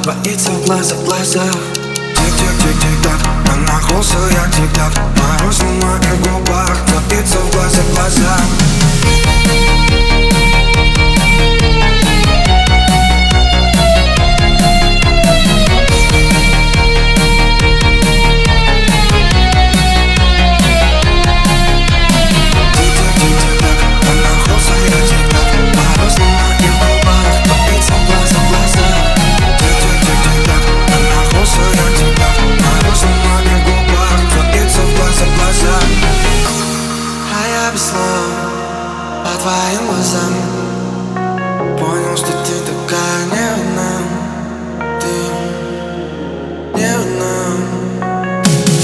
боится в глаза глаза. Тик-тик-тик-тик-так, она холся, я тик-так. Мороз на моих губах, боится в глаза глаза. По твоим глазам понял, что ты такая не одна. Ты не одна.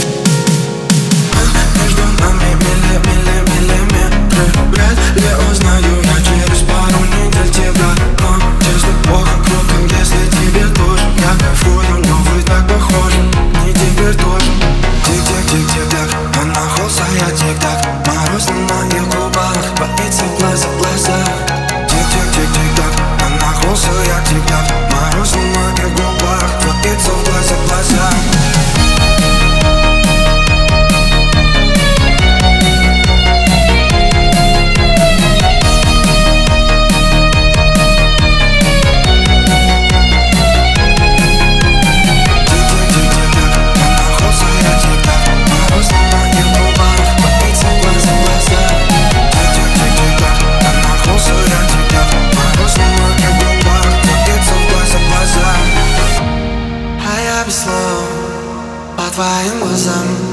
Между нами миллиметры. Вряд ли узнаю я через пару недель тебя. Но честно, Богом круто, если тебе тоже. Я кайфую, но вы так похожи. Не теперь тоже. Тик-тик-тик-тик-так, она холся, я тик-так. Мороз на моих губах, боится в глаза глаза. Тик-тик-тик-тик-так, она холся, я тик-так. Мороз на моих губах, боится в глаза глаза. По твоим глазам